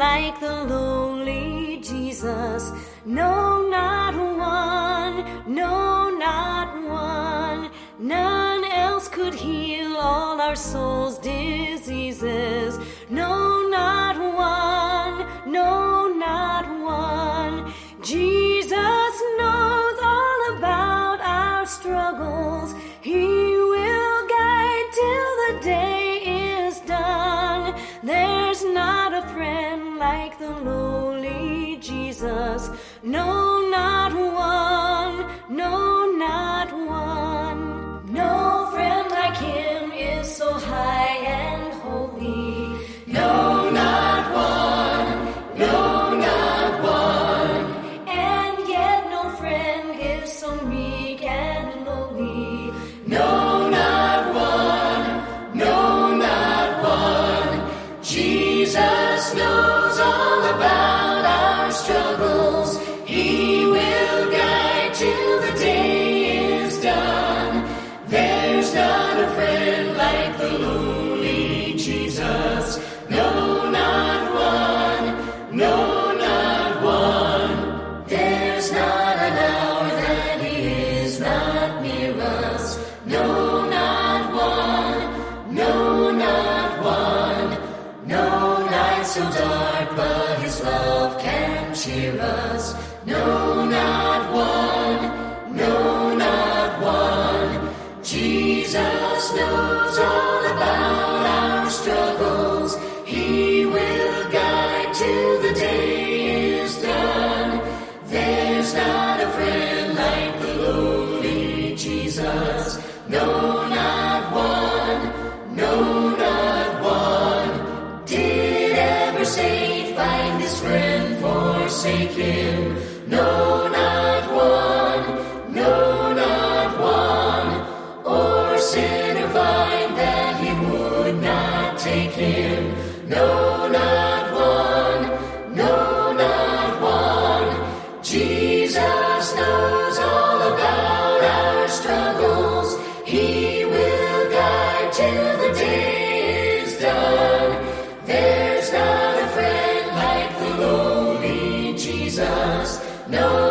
like the lowly Jesus. No, not one. No, not one. None else could heal all our souls' diseases. No, not one. No, not one. Jesus knows all about our struggles. He will guide till the day is done. There's not a friend like the lowly Jesus. No, not one. No, not one. No friend like him is so high and holy. No, not one. No, not one. And yet no friend is so meek and lowly. No, not one. No, not one. Jesus knows all about our struggles. He will guide till the day is done. There's not a friend like the lowly Jesus. No, not one. No, not one. There's not an hour that he is not near us. No, not one. No, not one. No night so dark, but his love can cheer us. No, not one. No, not one. Jesus knows all about our struggles. He will guide till the day is done. There's not a friend like the lowly Jesus. No, not one. No, not one. Did ever saint find his friend forsake him? No, not one. No, not one. Or sinner find that he would not take him? No, not one. No, not one. Jesus knows all about our struggles. He will guide till the day is done. There's not a friend like the lowly Jesus. No,